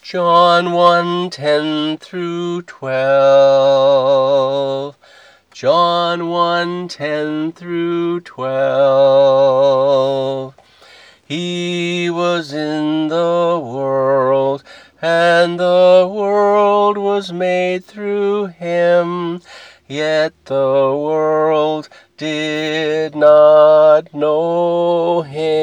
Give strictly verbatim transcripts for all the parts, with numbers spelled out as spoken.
John one, ten through twelve. John one, ten through twelve. He was in the world, and the world was made through him, yet the world did not know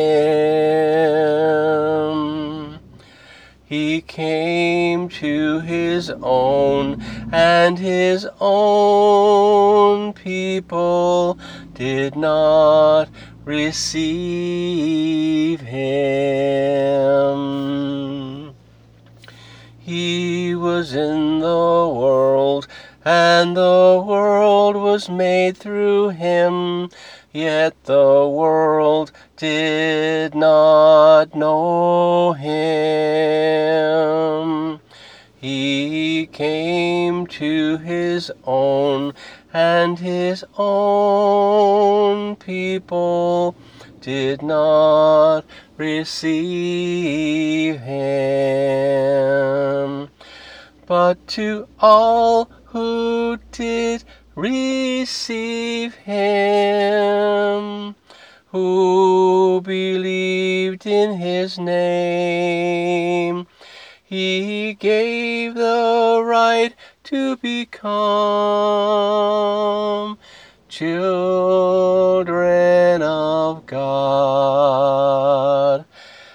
him. He came to his own, and his own people did not receive him. He was in the world, and the world was made through him, yet the world did not know him. He came to his own, and his own people did not receive him. But to all who did receive him, who believed in his name, he gave the right to become children of God.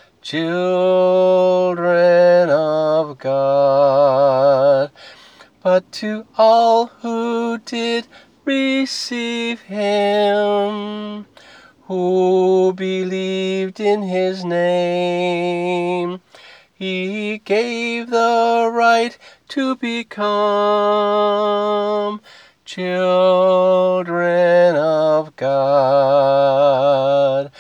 Children of God. But to all who did receive him, who believed in his name, he gave the right to become children of God.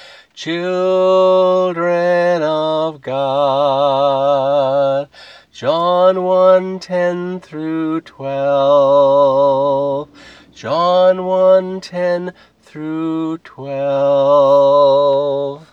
Children of God. John one, ten through twelve. John one, ten through twelve.